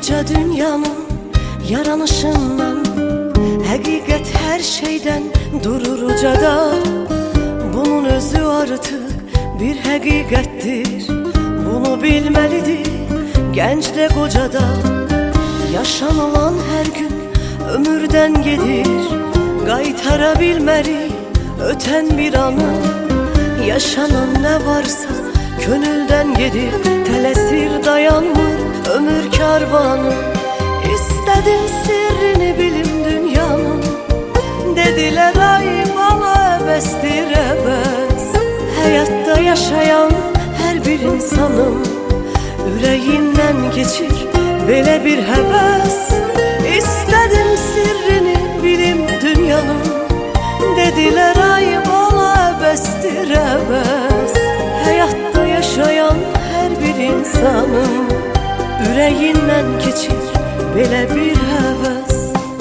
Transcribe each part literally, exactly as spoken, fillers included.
koca dünyanın yaranışından, hakikat her şeyden durur ucada. Bunun özü artık bir hakikattir, bunu bilmelidir genç de koca da. Yaşanılan her gün ömürden gelir, qaytara bilmərik öten bir anı. Yaşanan ne varsa könülden gelir, tələsir dayanmır ömür karvanı. İstədim sirrini bilim dünyanın, dediler ay bala əbəsdir əbəs. Hayatta yaşayan her bir insanım, yüreğinden geçir böyle bir heves. İstədim sirrini bilim dünyanın, dediler ay bala əbəsdir əbəs. Hayatta yaşayan her bir insanım, yüreğinden geçir böyle bir heves.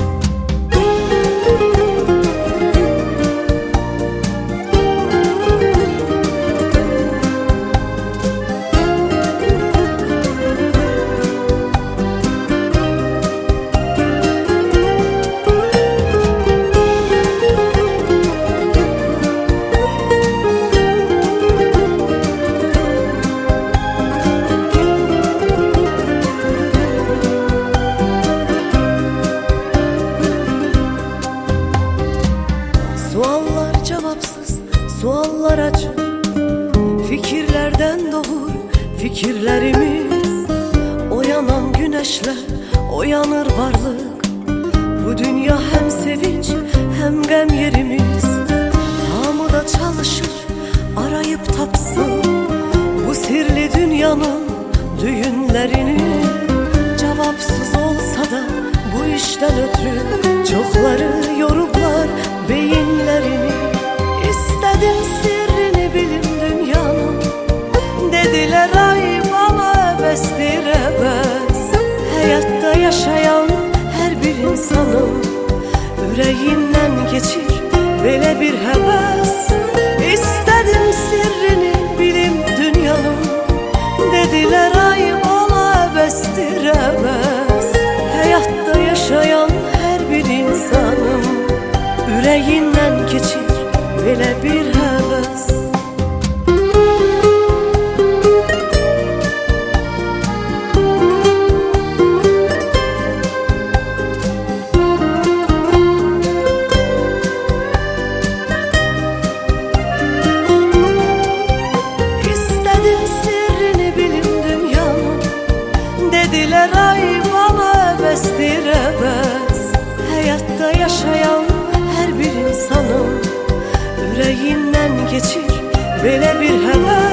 Suallar cevapsız, suallar acı, fikirlerden doğur fikirlerimiz. Oyanan güneşle oyanır varlık, bu dünya hem sevinç hem gem yerimiz. Hamı da çalışır arayıp tapsın bu sirli dünyanın düğünlerini. Cevapsız olsa da bu işten ötürü çokları yoruplar beyinlerini. İstədim sirrini bilim dünyanın, dediler ay bana əbəsdir əbəs. Hayatta yaşayan her bir insanım, yüreğinden geçir böyle bir heves. İstədim sirrini bilim dünyanın, dediler ay bana əbəsdir əbəs. Hayatta yaşayan her bir insanım, yüreğinden geçir böyle bir heves. İstədim sirrini bilim dünyanın, dediler ay bana əbəsdir əbəs. Hayatta yaşayan her bir insanım, yüreğinden geçir böyle bir heves.